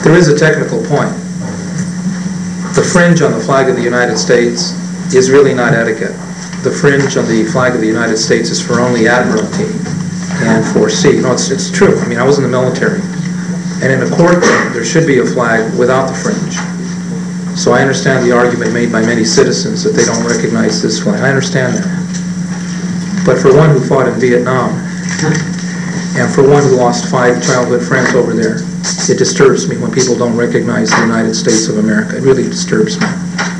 There is a technical point. The fringe on the flag of the United States is really not etiquette. The fringe on the flag of the United States is for only Admiralty and for sea. No, it's true. I mean, I was in the military. And in a courtroom, there should be a flag without the fringe. So I understand the argument made by many citizens that they don't recognize this flag. I understand that. But for one who fought in Vietnam, and for one who lost 5 childhood friends over there, it disturbs me when people don't recognize the United States of America. It really disturbs me.